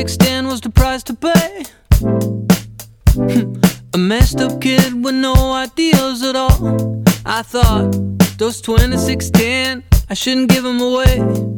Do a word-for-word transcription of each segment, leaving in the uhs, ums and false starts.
stand was the price to pay. A messed up kid with no ideals at all. I thought those twenty-six ten, I shouldn't give them away.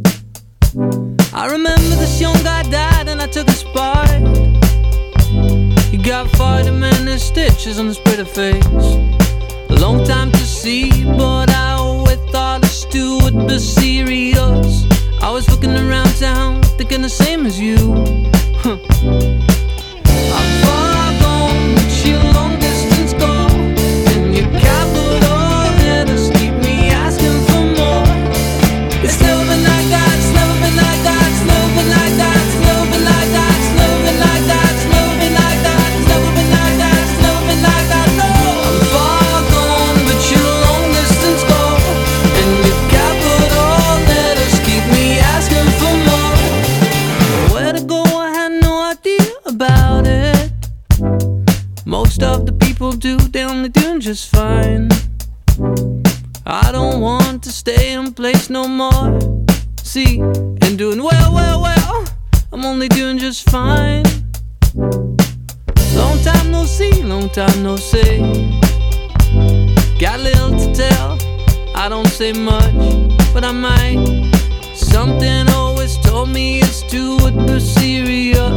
I remember this young guy died and I took his part. He got forty-minute stitches on his pretty face. A long time to see, but I always thought the stew would be serious. I was looking around town, thinking the same as you. Huh. I'm far gone, but you long distance go. And your capital letters keep me asking for more. It's never been like that, it's never been like that, it's never been like that, it's never been like that, it's never been like that, it's never been like that, it's never been like that, it's never been like that, no. I'm far gone, but you long distance go. And your capital letters keep me asking for more. Where to go, I had no idea about it. Most of the people do, they only doing just fine. I don't want to stay in place no more. See, and doing well, well, well, I'm only doing just fine. Long time no see, long time no see. Got little to tell, I don't say much, but I might. Something always told me it's too serious.